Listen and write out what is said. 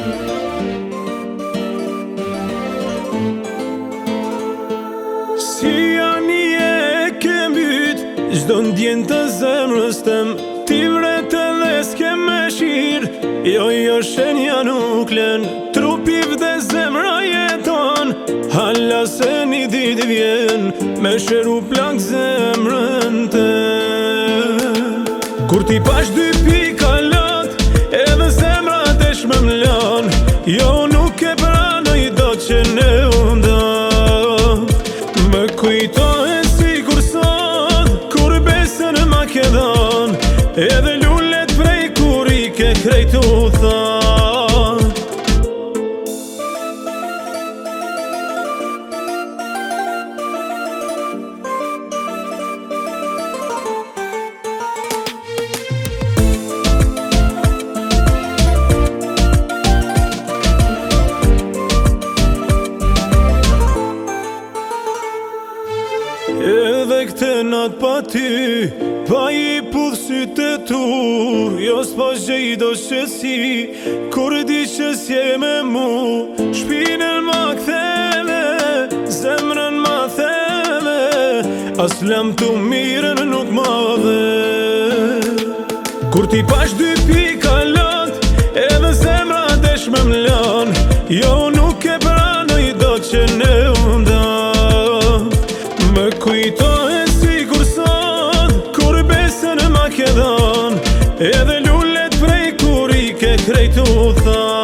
Si janë e ke mbyt çdo ndjen të zemrës tem, ti vret edhe s'ke me shir. Jo, shenja nuk len, trupi vdes zemra jeton. Hala se një dit vjen me sheru plak zemrën te. Kur ti pash dy pika lat, edhe zemra desh me mlan. Jo, nuk e pranoj do që ne undan. Me kujtohet si kur sot, kur besën ma ke dhan, edhe lullet prej kur i ke krejt u than. Edhe këte nat pa ty, pa i pudh sytë tu, jo s'po gjej do shësi, kur di që s'je me mu. Shpinën ma ktheve, zemrën ma theve, as lam tu mirën nuk ma dhe. Kur ti pash dy pika lat, edhe zemra desh me mlan. Jo, nuk e pranoj do që ne undan. Me kujtohet si kur sot, kur besën ma ke dhan, edhe lullet prej kur i ke krejt u than.